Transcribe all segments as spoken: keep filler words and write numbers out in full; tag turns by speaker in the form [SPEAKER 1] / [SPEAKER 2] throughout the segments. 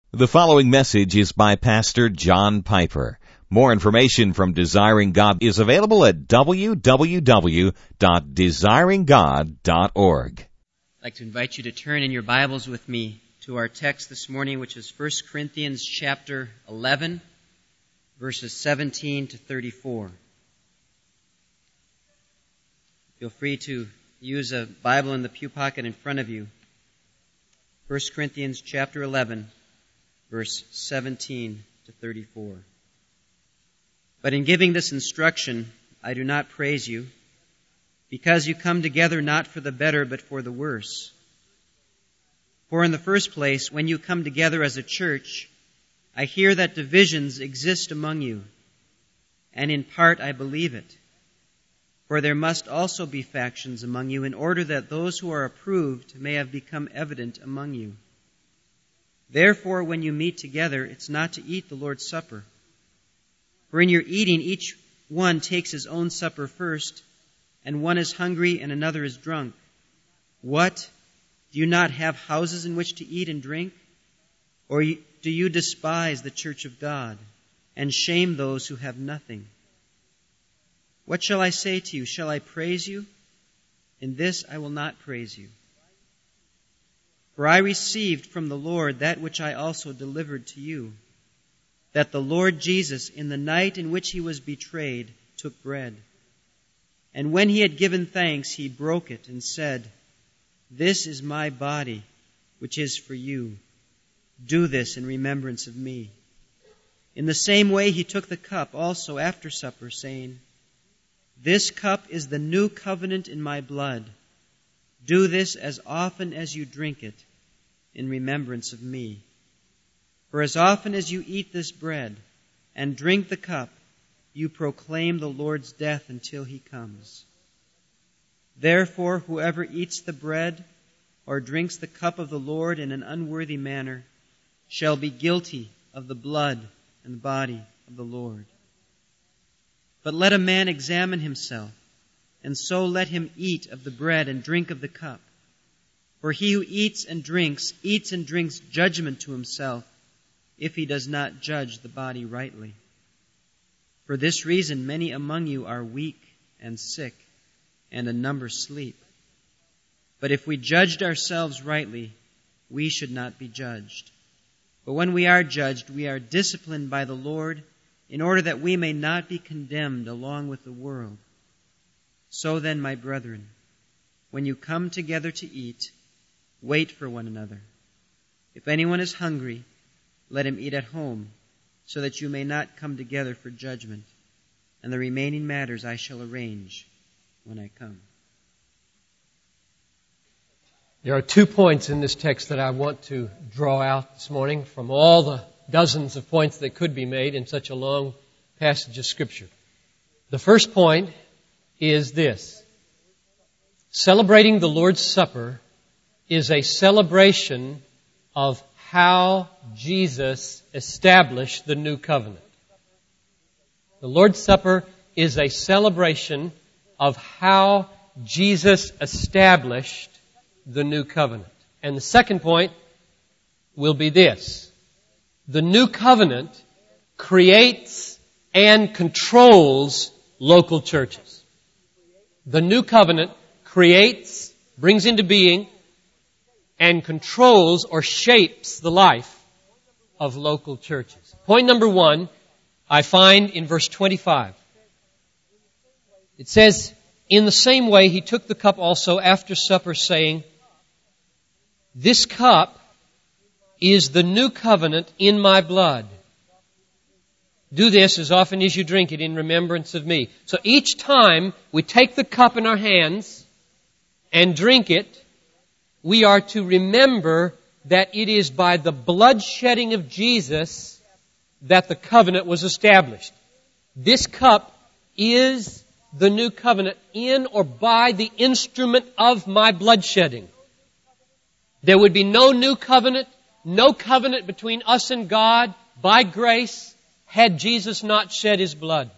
[SPEAKER 1] The following message is by Pastor John Piper. More information from Desiring God is available at w w w dot desiring god dot org.
[SPEAKER 2] I'd like to invite you to turn in your Bibles with me to our text this morning, which is First Corinthians chapter eleven, verses seventeen to thirty-four. Feel free to use a Bible in the pew pocket in front of you. First Corinthians chapter eleven, verse seventeen to thirty-four. But in giving this instruction, I do not praise you, because you come together not for the better, but for the worse. For in the first place, when you come together as a church, I hear that divisions exist among you, and in part I believe it. For there must also be factions among you, in order that those who are approved may have become evident among you. Therefore, when you meet together, it's not to eat the Lord's Supper. For in your eating, each one takes his own supper first, and one is hungry and another is drunk. What? Do you not have houses in which to eat and drink? Or do you despise the church of God and shame those who have nothing? What shall I say to you? Shall I praise you? In this I will not praise you. For I received from the Lord that which I also delivered to you, that the Lord Jesus, in the night in which he was betrayed, took bread. And when he had given thanks, he broke it and said, "This is my body, which is for you. Do this in remembrance of me." In the same way he took the cup also after supper, saying, "This cup is the new covenant in my blood. Do this as often as you drink it in remembrance of me. For as often as you eat this bread and drink the cup, you proclaim the Lord's death until he comes. Therefore, whoever eats the bread or drinks the cup of the Lord in an unworthy manner shall be guilty of the blood and body of the Lord. But let a man examine himself, and so let him eat of the bread and drink of the cup. For he who eats and drinks, eats and drinks judgment to himself, if he does not judge the body rightly. For this reason many among you are weak and sick, and a number sleep. But if we judged ourselves rightly, we should not be judged. But when we are judged, we are disciplined by the Lord, in order that we may not be condemned along with the world. So then, my brethren, when you come together to eat, wait for one another. If anyone is hungry, let him eat at home, so that you may not come together for judgment. And the remaining matters I shall arrange when I come.
[SPEAKER 3] There are two points in this text that I want to draw out this morning from all the dozens of points that could be made in such a long passage of Scripture. The first point is this: celebrating the Lord's Supper is a celebration of how Jesus established the new covenant. The Lord's Supper is a celebration of how Jesus established the new covenant. And the second point will be this: the new covenant creates and controls local churches. The new covenant creates, brings into being, and controls or shapes the life of local churches. Point number one, I find in verse twenty-five. It says, "In the same way he took the cup also after supper, saying, 'This cup is the new covenant in my blood. Do this as often as you drink it in remembrance of me.'" So each time we take the cup in our hands and drink it, we are to remember that it is by the blood shedding of Jesus that the covenant was established. This cup is the new covenant in or by the instrument of my blood shedding. There would be no new covenant, no covenant between us and God by grace had Jesus not shed His blood.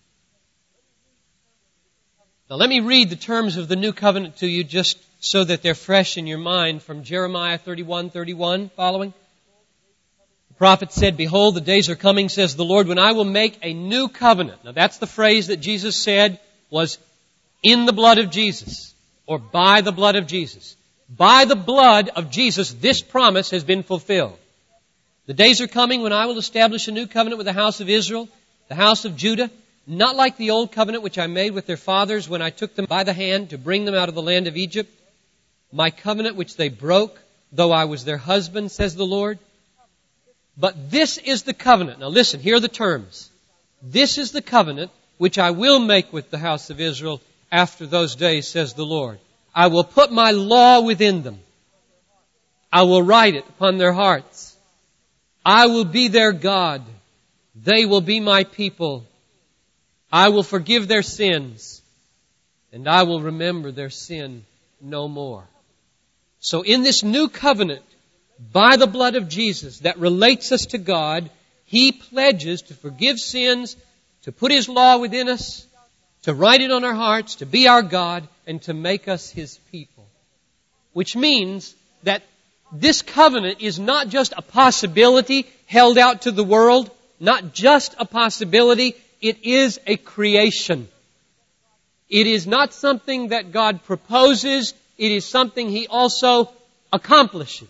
[SPEAKER 3] Now let me read the terms of the new covenant to you just so that they're fresh in your mind from Jeremiah thirty-one thirty-one following. The prophet said, "Behold, the days are coming, says the Lord, when I will make a new covenant." Now that's the phrase that Jesus said was in the blood of Jesus, or by the blood of Jesus. By the blood of Jesus, this promise has been fulfilled. The days are coming when I will establish a new covenant with the house of Israel, the house of Judah, not like the old covenant which I made with their fathers when I took them by the hand to bring them out of the land of Egypt. My covenant which they broke, though I was their husband, says the Lord. But this is the covenant. Now listen, here are the terms. This is the covenant which I will make with the house of Israel after those days, says the Lord. I will put my law within them. I will write it upon their hearts. I will be their God. They will be my people. I will forgive their sins, and I will remember their sin no more. So in this new covenant, by the blood of Jesus that relates us to God, He pledges to forgive sins, to put His law within us, to write it on our hearts, to be our God, and to make us His people. Which means that this covenant is not just a possibility held out to the world, not just a possibility, it is a creation. It is not something that God proposes, it is something He also accomplishes.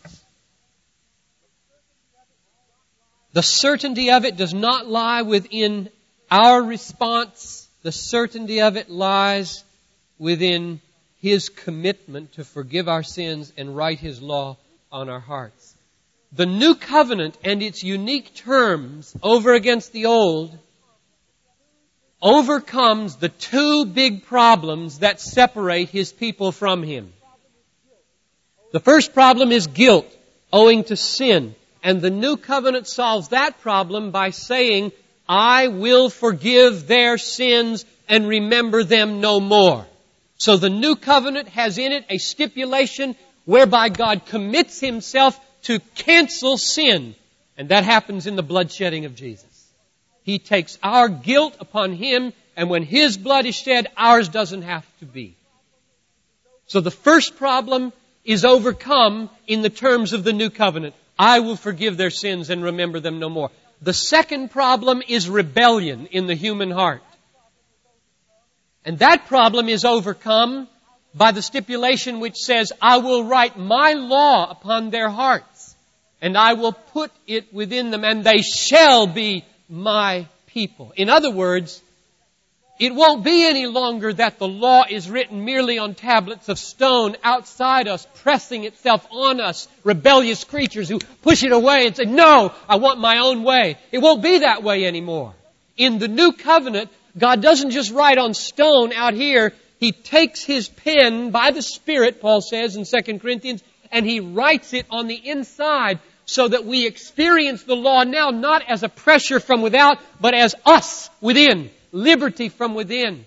[SPEAKER 3] The certainty of it does not lie within our response. The certainty of it lies within His commitment to forgive our sins and write His law on our hearts. The new covenant and its unique terms over against the old overcomes the two big problems that separate His people from Him. The first problem is guilt owing to sin. And the new covenant solves that problem by saying, I will forgive their sins and remember them no more. So the new covenant has in it a stipulation whereby God commits Himself to cancel sin. And that happens in the bloodshedding of Jesus. He takes our guilt upon Him, and when His blood is shed, ours doesn't have to be. So the first problem is overcome in the terms of the new covenant. I will forgive their sins and remember them no more. The second problem is rebellion in the human heart. And that problem is overcome by the stipulation which says, I will write my law upon their hearts, and I will put it within them, and they shall be my people. In other words, it won't be any longer that the law is written merely on tablets of stone outside us, pressing itself on us, rebellious creatures who push it away and say, no, I want my own way. It won't be that way anymore. In the new covenant, God doesn't just write on stone out here. He takes His pen by the Spirit, Paul says in Second Corinthians, and He writes it on the inside so that we experience the law now not as a pressure from without, but as us within. Liberty from within.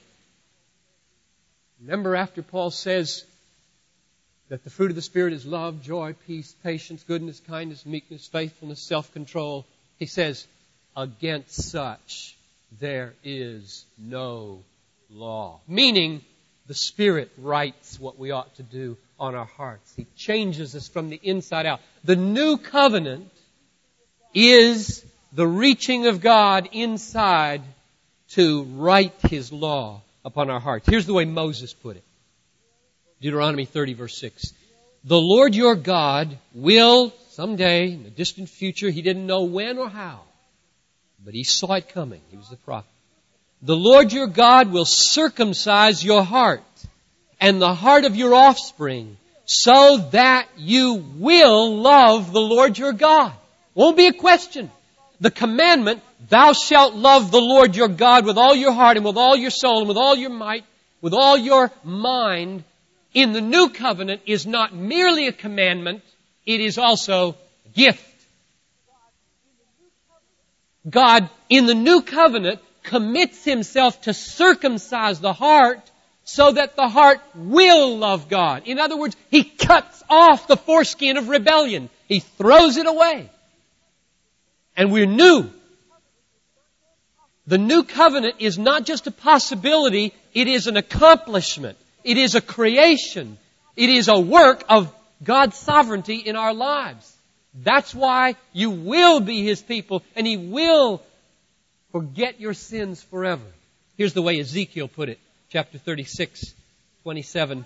[SPEAKER 3] Remember, after Paul says that the fruit of the Spirit is love, joy, peace, patience, goodness, kindness, meekness, faithfulness, self-control, he says, against such there is no law. Meaning, the Spirit writes what we ought to do on our hearts. He changes us from the inside out. The new covenant is the reaching of God inside to write His law upon our hearts. Here's the way Moses put it. Deuteronomy thirty, verse six. The Lord your God will, someday, in the distant future, He didn't know when or how, but He saw it coming. He was the prophet. The Lord your God will circumcise your heart and the heart of your offspring, so that you will love the Lord your God. Won't be a question. The commandment, thou shalt love the Lord your God with all your heart and with all your soul and with all your might, with all your mind, in the new covenant is not merely a commandment, it is also a gift. God, in the new covenant, commits Himself to circumcise the heart so that the heart will love God. In other words, He cuts off the foreskin of rebellion. He throws it away. And we're new. The new covenant is not just a possibility, it is an accomplishment. It is a creation. It is a work of God's sovereignty in our lives. That's why you will be His people, and He will forget your sins forever. Here's the way Ezekiel put it, chapter thirty-six, twenty-seven.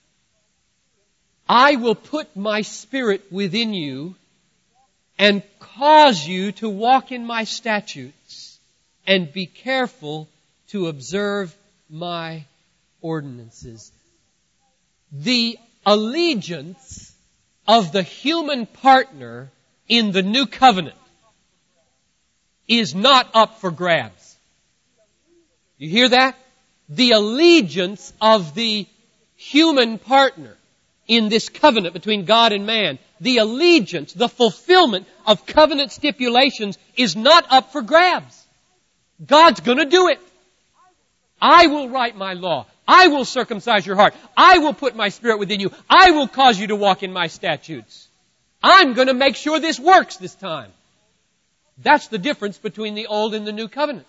[SPEAKER 3] I will put my Spirit within you and cause you to walk in my statutes and be careful to observe my ordinances. The allegiance of the human partner in the new covenant is not up for grabs. You hear that? The allegiance of the human partner in this covenant between God and man, the allegiance, the fulfillment of covenant stipulations is not up for grabs. God's going to do it. I will write my law. I will circumcise your heart. I will put my Spirit within you. I will cause you to walk in my statutes. I'm going to make sure this works this time. That's the difference between the old and the new covenant.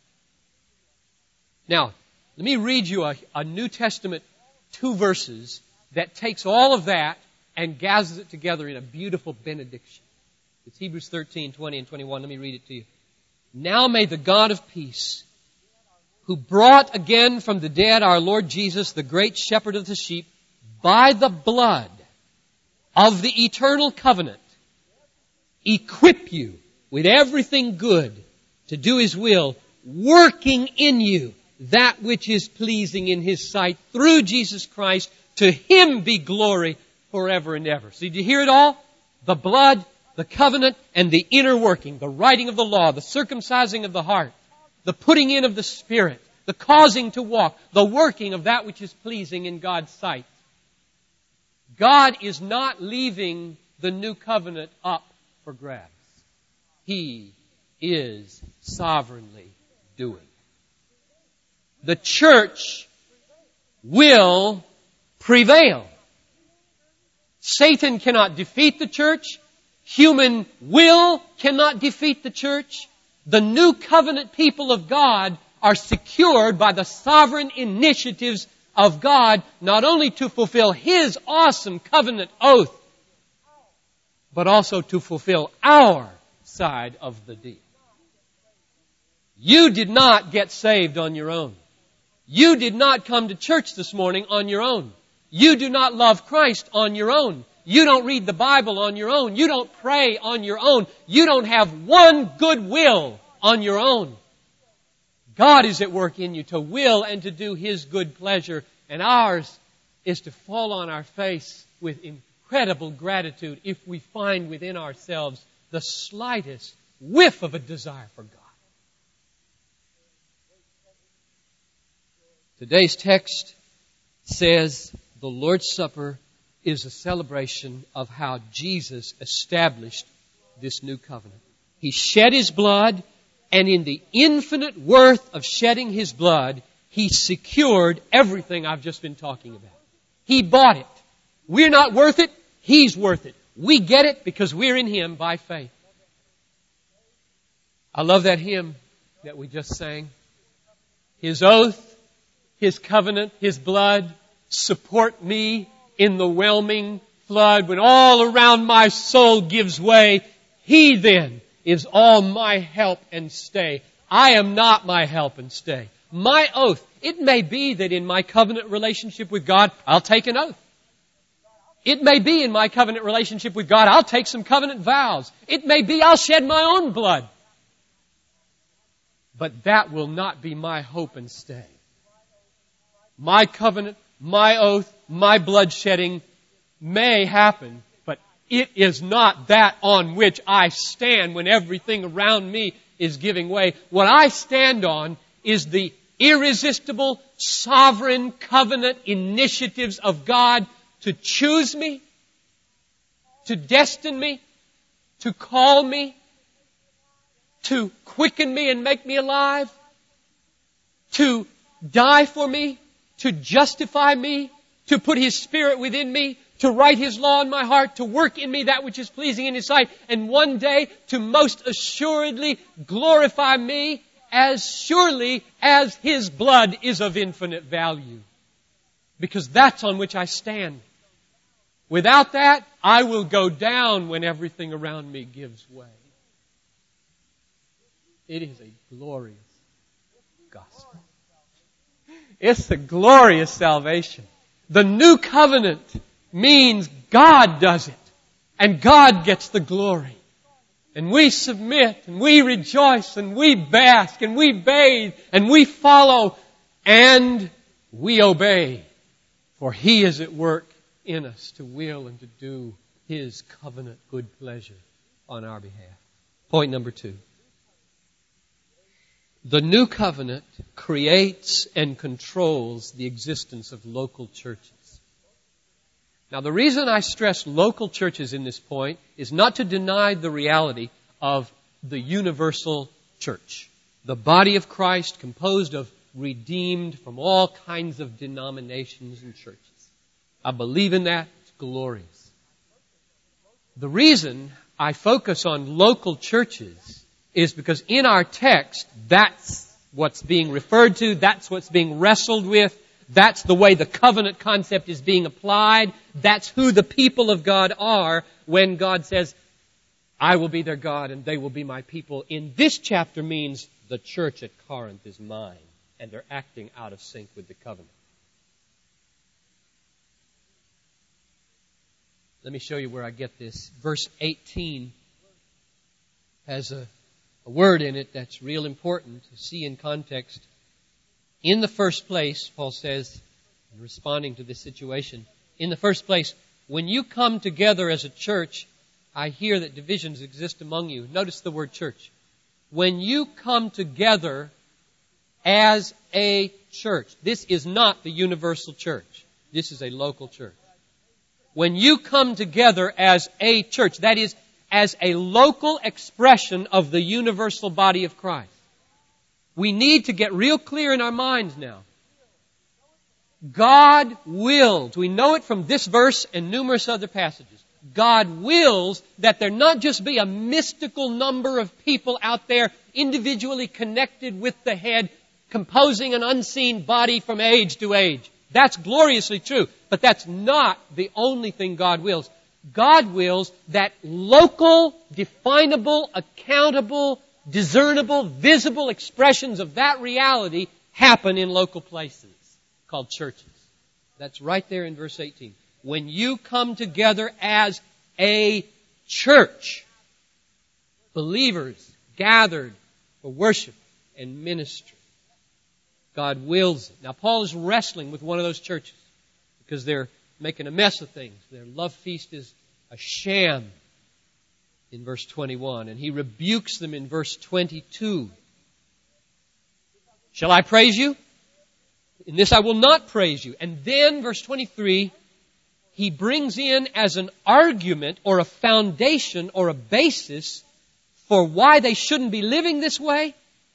[SPEAKER 3] Now, let me read you a, a New Testament two verses that takes all of that and gathers it together in a beautiful benediction. It's Hebrews thirteen, twenty and twenty-one. Let me read it to you. Now may the God of peace, who brought again from the dead our Lord Jesus, the great shepherd of the sheep, by the blood of the eternal covenant, equip you with everything good to do His will, working in you that which is pleasing in His sight through Jesus Christ. To Him be glory forever and ever. So did you hear it all? The blood, the covenant, and the inner working, the writing of the law, the circumcising of the heart, the putting in of the Spirit, the causing to walk, the working of that which is pleasing in God's sight. God is not leaving the new covenant up for grabs. He is sovereignly doing. The church will prevail. Satan cannot defeat the church. Human will cannot defeat the church. The new covenant people of God are secured by the sovereign initiatives of God, not only to fulfill His awesome covenant oath, but also to fulfill our side of the deal. You did not get saved on your own. You did not come to church this morning on your own. You do not love Christ on your own. You don't read the Bible on your own. You don't pray on your own. You don't have one good will on your own. God is at work in you to will and to do His good pleasure. And ours is to fall on our face with incredible gratitude if we find within ourselves the slightest whiff of a desire for God. Today's text says the Lord's Supper is a celebration of how Jesus established this new covenant. He shed His blood, and in the infinite worth of shedding His blood, He secured everything I've just been talking about. He bought it. We're not worth it. He's worth it. We get it because we're in Him by faith. I love that hymn that we just sang. His oath, His covenant, His blood support me in the whelming flood. When all around my soul gives way, He then is all my help and stay. I am not my help and stay. My oath, it may be that in my covenant relationship with God, I'll take an oath. It may be in my covenant relationship with God, I'll take some covenant vows. It may be I'll shed my own blood. But that will not be my hope and stay. My covenant, my oath, my bloodshedding may happen, but it is not that on which I stand when everything around me is giving way. What I stand on is the irresistible, sovereign covenant initiatives of God to choose me, to destine me, to call me, to quicken me and make me alive, to die for me, to justify me, to put His Spirit within me, to write His law in my heart, to work in me that which is pleasing in His sight, and one day to most assuredly glorify me as surely as His blood is of infinite value. Because that's on which I stand. Without that, I will go down when everything around me gives way. It is a glorious gospel. It's a glorious salvation. The new covenant means God does it, and God gets the glory. And we submit, and we rejoice, and we bask, and we bathe, and we follow, and we obey. For He is at work in us to will and to do His covenant good pleasure on our behalf. Point number two. The new covenant creates and controls the existence of local churches. Now, the reason I stress local churches in this point is not to deny the reality of the universal church, the body of Christ composed of redeemed from all kinds of denominations and churches. I believe in that. It's glorious. The reason I focus on local churches is because in our text, that's what's being referred to, that's what's being wrestled with, that's the way the covenant concept is being applied, that's who the people of God are when God says, I will be their God and they will be my people. In this chapter means the church at Corinth is mine, and they're acting out of sync with the covenant. Let me show you where I get this. Verse eighteen has a, a word in it that's real important to see in context. In the first place, Paul says, in responding to this situation, in the first place, when you come together as a church, I hear that divisions exist among you. Notice the word church. When you come together as a church, this is not the universal church. This is a local church. When you come together as a church, that is, as a local expression of the universal body of Christ, we need to get real clear in our minds now. God wills, we know it from this verse and numerous other passages, God wills that there not just be a mystical number of people out there individually connected with the head, composing an unseen body from age to age. That's gloriously true, but that's not the only thing God wills. God wills that local, definable, accountable, discernible, visible expressions of that reality happen in local places called churches. That's right there in verse eighteen. When you come together as a church, believers gathered for worship and ministry, God wills it. Now, Paul is wrestling with one of those churches because they're making a mess of things. Their love feast is a sham in verse twenty-one, and he rebukes them in verse twenty-two. Shall I praise you? In this I will not praise you. And then, verse twenty-three, he brings in as an argument or a foundation or a basis for why they shouldn't be living this way.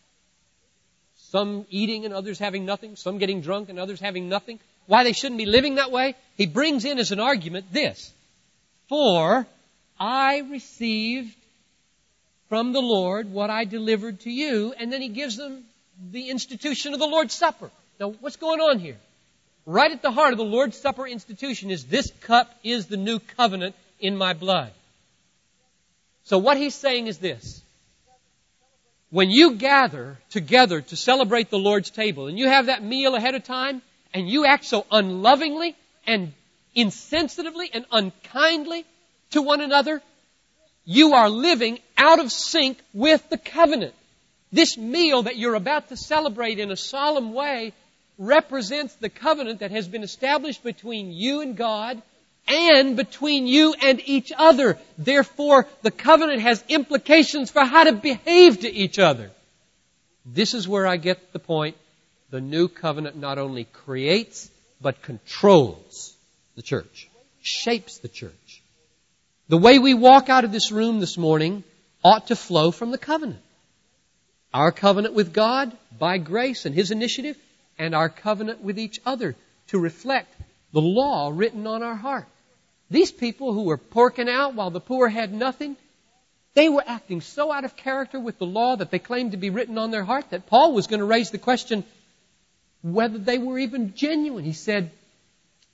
[SPEAKER 3] Some eating and others having nothing. Some getting drunk and others having nothing. Why they shouldn't be living that way. He brings in as an argument this. For I received from the Lord what I delivered to you. And then he gives them the institution of the Lord's Supper. Now, what's going on here? Right at the heart of the Lord's Supper institution is this cup is the new covenant in my blood. So what he's saying is this. When you gather together to celebrate the Lord's table and you have that meal ahead of time and you act so unlovingly and insensitively and unkindly to one another, you are living out of sync with the covenant. This meal that you're about to celebrate in a solemn way represents the covenant that has been established between you and God and between you and each other. Therefore, the covenant has implications for how to behave to each other. This is where I get the point. The new covenant not only creates, but controls the church, shapes the church. The way we walk out of this room this morning ought to flow from the covenant. Our covenant with God by grace and His initiative, and our covenant with each other to reflect the law written on our heart. These people who were porking out while the poor had nothing, they were acting so out of character with the law that they claimed to be written on their heart that Paul was going to raise the question whether they were even genuine. He said,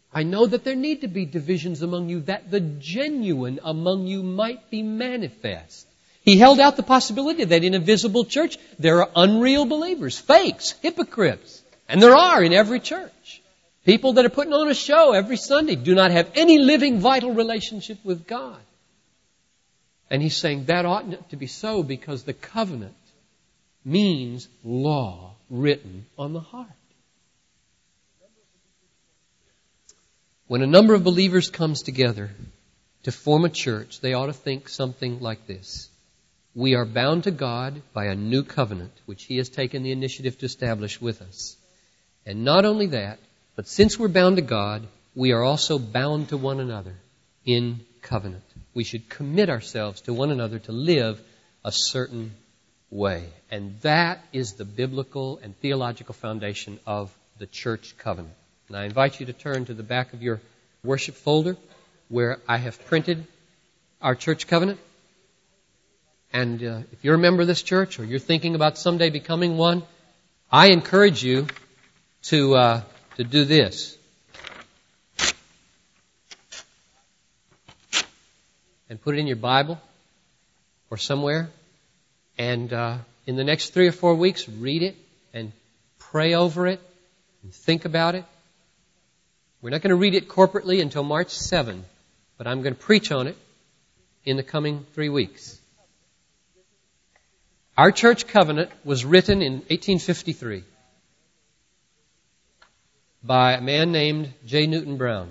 [SPEAKER 3] I know that there need to be divisions among you, that the genuine among you might be manifest. He held out the possibility that in a visible church there are unreal believers, fakes, hypocrites. And there are in every church. People that are putting on a show every Sunday do not have any living, vital relationship with God. And he's saying that ought not to be so, because the covenant means law written on the heart. When a number of believers comes together to form a church, they ought to think something like this. We are bound to God by a new covenant, which He has taken the initiative to establish with us. And not only that, but since we're bound to God, we are also bound to one another in covenant. We should commit ourselves to one another to live a certain way. And that is the biblical and theological foundation of the church covenant. And I invite you to turn to the back of your worship folder where I have printed our church covenant. And uh, if you're a member of this church or you're thinking about someday becoming one, I encourage you to uh, to do this. And put it in your Bible or somewhere. And uh, in the next three or four weeks, read it and pray over it and think about it. We're not going to read it corporately until March seventh, but I'm going to preach on it in the coming three weeks. Our church covenant was written in eighteen fifty-three by a man named J. Newton Brown.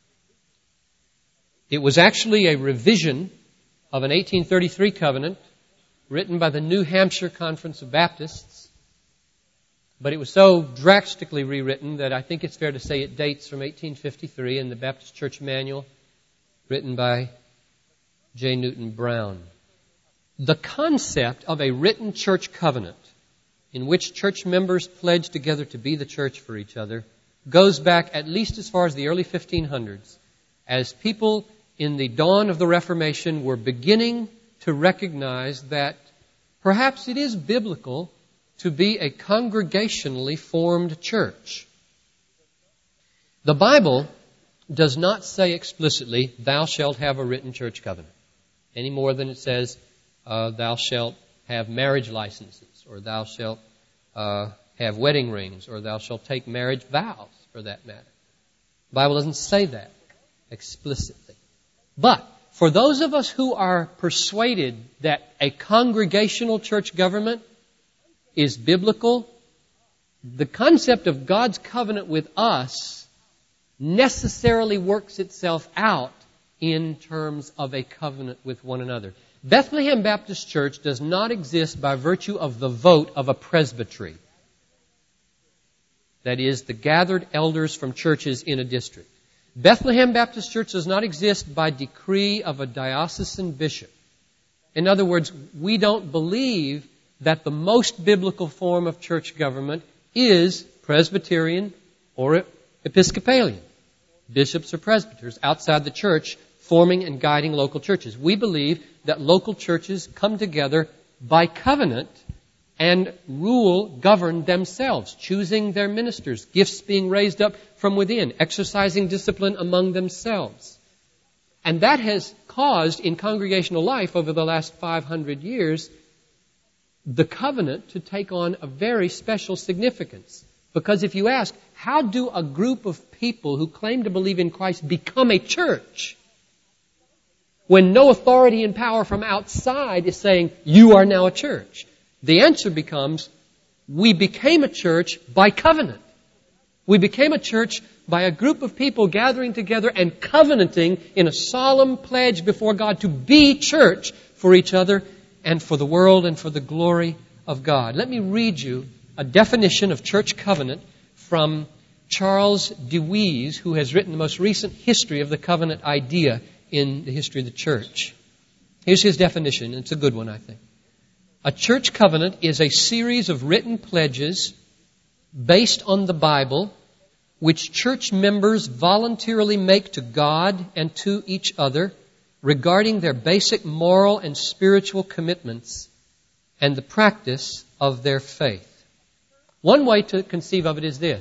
[SPEAKER 3] It was actually a revision of an eighteen thirty-three covenant written by the New Hampshire Conference of Baptists. But it was so drastically rewritten that I think it's fair to say it dates from eighteen fifty-three in the Baptist Church Manual, written by J. Newton Brown. The concept of a written church covenant in which church members pledge together to be the church for each other goes back at least as far as the early fifteen hundreds, as people in the dawn of the Reformation were beginning to recognize that perhaps it is biblical to be a congregationally formed church. The Bible does not say explicitly, thou shalt have a written church covenant, any more than it says, uh, thou shalt have marriage licenses, or thou shalt uh, have wedding rings, or thou shalt take marriage vows, for that matter. The Bible doesn't say that explicitly. But for those of us who are persuaded that a congregational church government is biblical, the concept of God's covenant with us necessarily works itself out in terms of a covenant with one another. Bethlehem Baptist Church does not exist by virtue of the vote of a presbytery. That is, the gathered elders from churches in a district. Bethlehem Baptist Church does not exist by decree of a diocesan bishop. In other words, we don't believe that the most biblical form of church government is Presbyterian or Episcopalian. Bishops or presbyters outside the church forming and guiding local churches. We believe that local churches come together by covenant and rule, govern themselves, choosing their ministers, gifts being raised up from within, exercising discipline among themselves. And that has caused in congregational life over the last five hundred years the covenant to take on a very special significance. Because if you ask, how do a group of people who claim to believe in Christ become a church when no authority and power from outside is saying, you are now a church? The answer becomes, we became a church by covenant. We became a church by a group of people gathering together and covenanting in a solemn pledge before God to be church for each other and for the world and for the glory of God. Let me read you a definition of church covenant from Charles DeWeese, who has written the most recent history of the covenant idea in the history of the church. Here's his definition, and it's a good one, I think. A church covenant is a series of written pledges based on the Bible which church members voluntarily make to God and to each other regarding their basic moral and spiritual commitments and the practice of their faith. One way to conceive of it is this.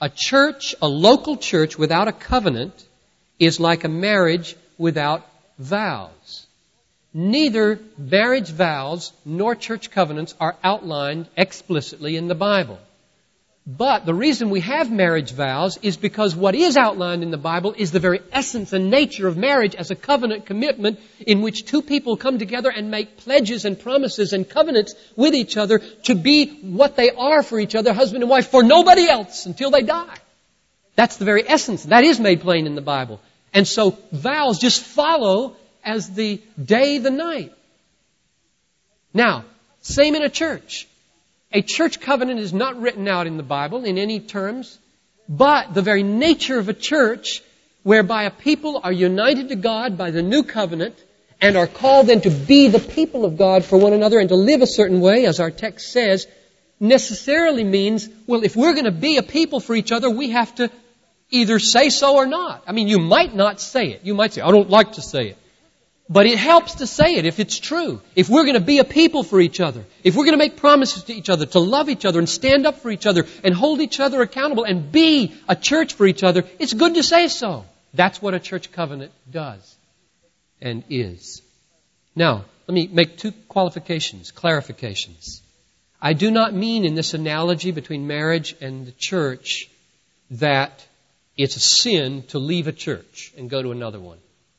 [SPEAKER 3] A church, a local church without a covenant is like a marriage without vows. Neither marriage vows nor church covenants are outlined explicitly in the Bible. But the reason we have marriage vows is because what is outlined in the Bible is the very essence and nature of marriage as a covenant commitment in which two people come together and make pledges and promises and covenants with each other to be what they are for each other, husband and wife, for nobody else until they die. That's the very essence. That is made plain in the Bible. And so vows just follow as the day, the night. Now, same in a church. A church covenant is not written out in the Bible in any terms, but the very nature of a church whereby a people are united to God by the new covenant and are called then to be the people of God for one another and to live a certain way, as our text says, necessarily means, well, if we're going to be a people for each other, we have to either say so or not. I mean, you might not say it. You might say, I don't like to say it. But it helps to say it if it's true. If we're going to be a people for each other, if we're going to make promises to each other, to love each other and stand up for each other and hold each other accountable and be a church for each other, it's good to say so. That's what a church covenant does and is. Now, let me make two qualifications, clarifications. I do not mean in this analogy between marriage and the church that it's a sin to leave a church and go to another one.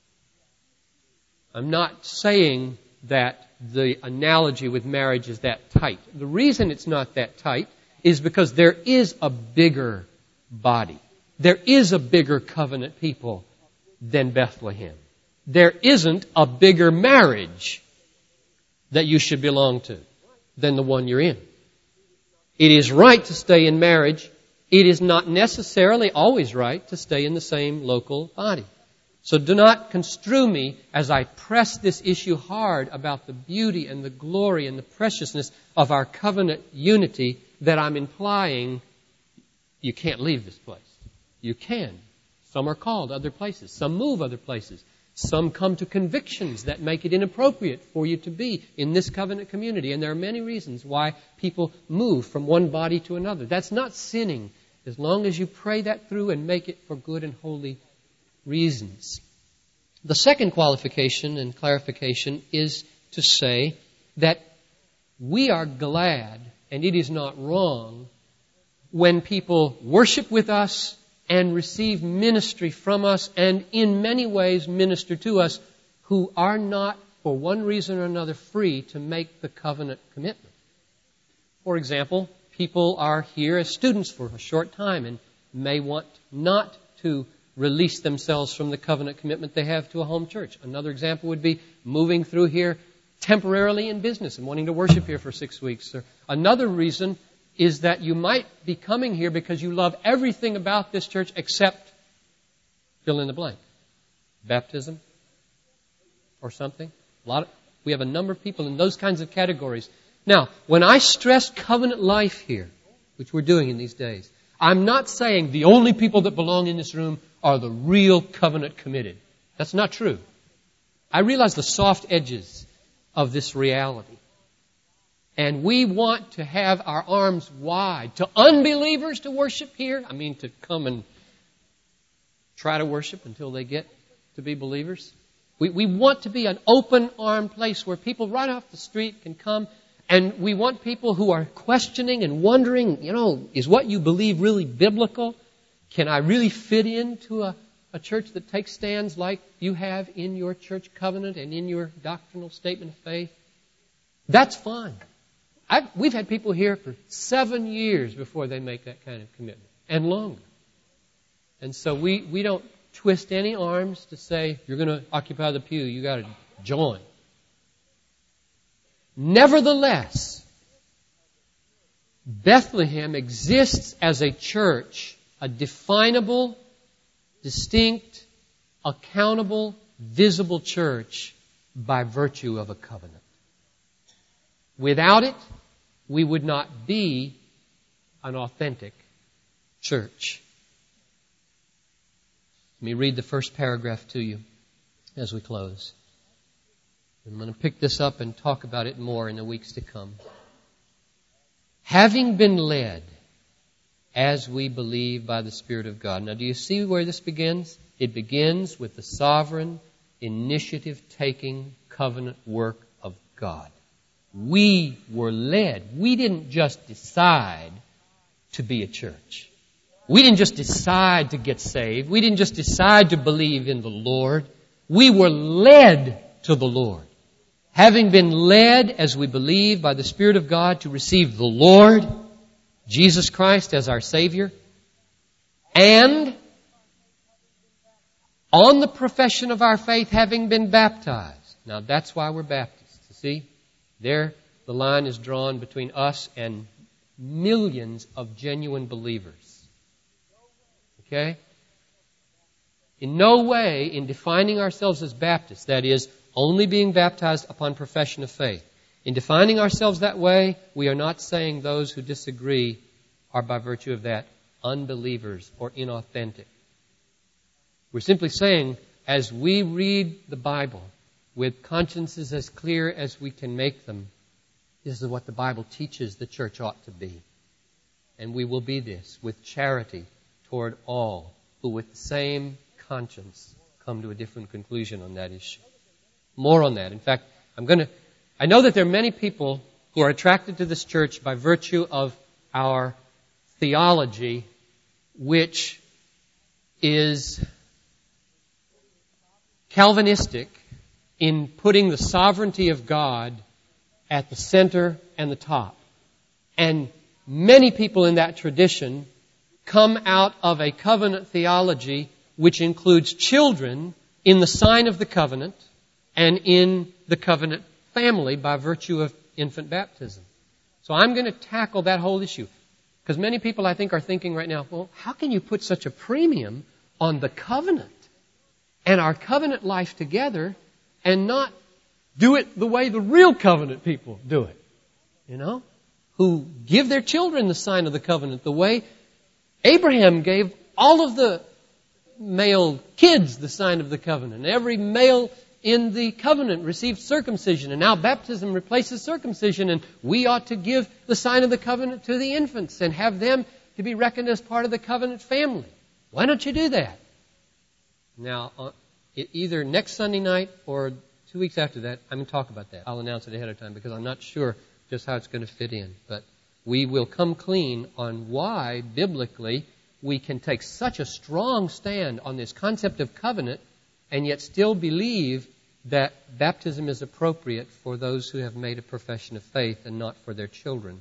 [SPEAKER 3] I'm not saying that the analogy with marriage is that tight. The reason it's not that tight is because there is a bigger body. There is a bigger covenant people than Bethlehem. There isn't a bigger marriage that you should belong to than the one you're in. It is right to stay in marriage. It is not necessarily always right to stay in the same local body. So do not construe me as I press this issue hard about the beauty and the glory and the preciousness of our covenant unity that I'm implying you can't leave this place. You can. Some are called other places. Some move other places. Some come to convictions that make it inappropriate for you to be in this covenant community. And there are many reasons why people move from one body to another. That's not sinning as long as you pray that through and make it for good and holy reasons. The second qualification and clarification is to say that we are glad, and it is not wrong, when people worship with us and receive ministry from us and in many ways minister to us who are not, for one reason or another, free to make the covenant commitment. For example, people are here as students for a short time and may want not to release themselves from the covenant commitment they have to a home church. Another example would be moving through here temporarily in business and wanting to worship here for six weeks. Or another reason is that you might be coming here because you love everything about this church except fill in the blank. Baptism or something. A lot of, we have a number of people in those kinds of categories. Now, when I stress covenant life here, which we're doing in these days, I'm not saying the only people that belong in this room are the real covenant committed. That's not true. I realize the soft edges of this reality. And we want to have our arms wide to unbelievers to worship here. I mean, to come and try to worship until they get to be believers. We, we want to be an open-armed place where people right off the street can come. And we want people who are questioning and wondering, you know, is what you believe really biblical? Can I really fit into a, a church that takes stands like you have in your church covenant and in your doctrinal statement of faith? That's fine. I've, we've had people here for seven years before they make that kind of commitment, and longer. And so we, we don't twist any arms to say, you're going to occupy the pew, you got to join. Nevertheless, Bethlehem exists as a church, a definable, distinct, accountable, visible church by virtue of a covenant. Without it, we would not be an authentic church. Let me read the first paragraph to you as we close. I'm going to pick this up and talk about it more in the weeks to come. Having been led as we believe by the Spirit of God. Now, do you see where this begins? It begins with the sovereign, initiative-taking covenant work of God. We were led. We didn't just decide to be a church. We didn't just decide to get saved. We didn't just decide to believe in the Lord. We were led to the Lord. Having been led, as we believe, by the Spirit of God to receive the Lord, Jesus Christ, as our Savior, and on the profession of our faith, having been baptized. Now, that's why we're Baptists. You see, there the line is drawn between us and millions of genuine believers. Okay? In no way, in defining ourselves as Baptists, that is, only being baptized upon profession of faith, in defining ourselves that way, we are not saying those who disagree are by virtue of that unbelievers or inauthentic. We're simply saying, as we read the Bible with consciences as clear as we can make them, this is what the Bible teaches the church ought to be. And we will be this with charity toward all who with the same conscience come to a different conclusion on that issue. More on that. In fact, I'm going to, I know that there are many people who are attracted to this church by virtue of our theology, which is Calvinistic in putting the sovereignty of God at the center and the top. And many people in that tradition come out of a covenant theology which includes children in the sign of the covenant and in the covenant family by virtue of infant baptism. So I'm going to tackle that whole issue. Because many people, I think, are thinking right now, well, how can you put such a premium on the covenant and our covenant life together and not do it the way the real covenant people do it? You know? Who give their children the sign of the covenant the way Abraham gave all of the male kids the sign of the covenant. Every male in the covenant received circumcision, and now baptism replaces circumcision, and we ought to give the sign of the covenant to the infants and have them to be reckoned as part of the covenant family. Why don't you do that? Now, uh, either next Sunday night or two weeks after that, I'm going to talk about that. I'll announce it ahead of time because I'm not sure just how it's going to fit in. But we will come clean on why, biblically, we can take such a strong stand on this concept of covenant and yet still believe that baptism is appropriate for those who have made a profession of faith and not for their children.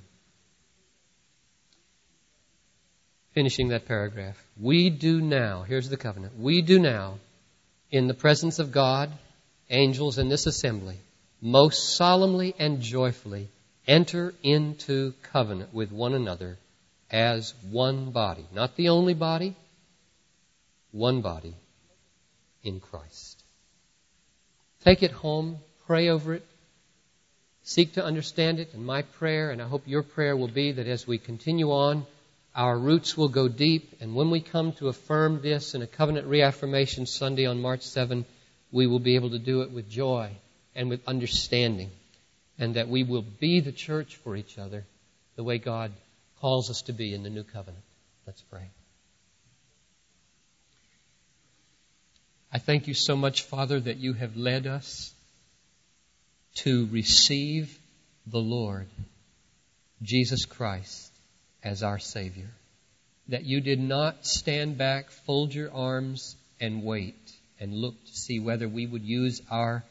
[SPEAKER 3] Finishing that paragraph. We do now, here's the covenant, we do now, in the presence of God, angels, and this assembly, most solemnly and joyfully enter into covenant with one another as one body. Not the only body, one body in Christ. Take it home, pray over it, seek to understand it, and my prayer, and I hope your prayer will be that as we continue on, our roots will go deep, and when we come to affirm this in a covenant reaffirmation Sunday on March seventh, we will be able to do it with joy and with understanding, and that we will be the church for each other the way God calls us to be in the new covenant. Let's pray. I thank you so much, Father, that you have led us to receive the Lord, Jesus Christ, as our Savior. That you did not stand back, fold your arms, and wait and look to see whether we would use our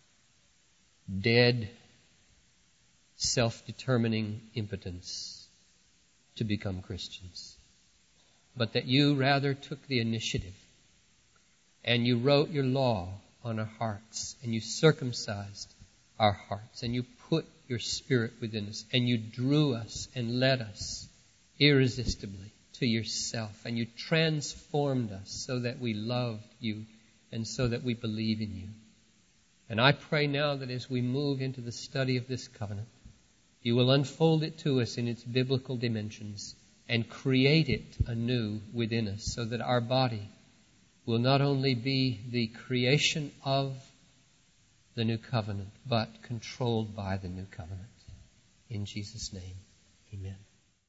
[SPEAKER 3] dead, self-determining impotence to become Christians. But that you rather took the initiative and you wrote your law on our hearts, and you circumcised our hearts, and you put your Spirit within us, and you drew us and led us irresistibly to yourself, and you transformed us so that we loved you and so that we believe in you. And I pray now that as we move into the study of this covenant, you will unfold it to us in its biblical dimensions and create it anew within us so that our body will not only be the creation of the new covenant, but controlled by the new covenant. In Jesus' name, amen.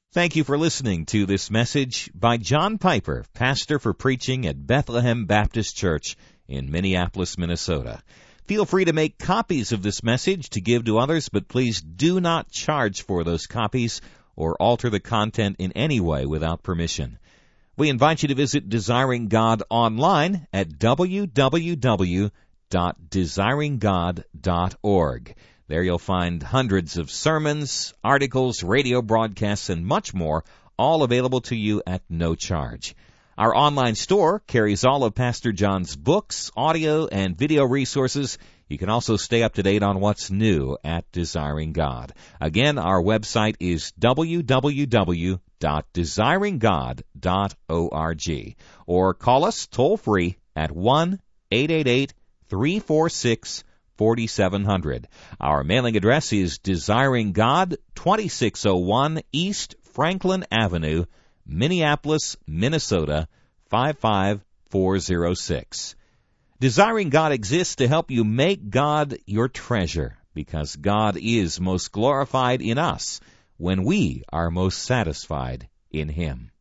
[SPEAKER 1] Thank you for listening to this message by John Piper, pastor for preaching at Bethlehem Baptist Church in Minneapolis, Minnesota. Feel free to make copies of this message to give to others, but please do not charge for those copies or alter the content in any way without permission. We invite you to visit Desiring God online at w w w dot desiring god dot org. There you'll find hundreds of sermons, articles, radio broadcasts, and much more, all available to you at no charge. Our online store carries all of Pastor John's books, audio, and video resources. You can also stay up to date on what's new at Desiring God. Again, our website is w w w dot desiring god dot org, or call us toll-free at one eight eight eight, three four six, four seven zero zero. Our mailing address is Desiring God, twenty-six oh one East Franklin Avenue, Minneapolis, Minnesota, five five four zero six. Desiring God exists to help you make God your treasure, because God is most glorified in us when we are most satisfied in Him.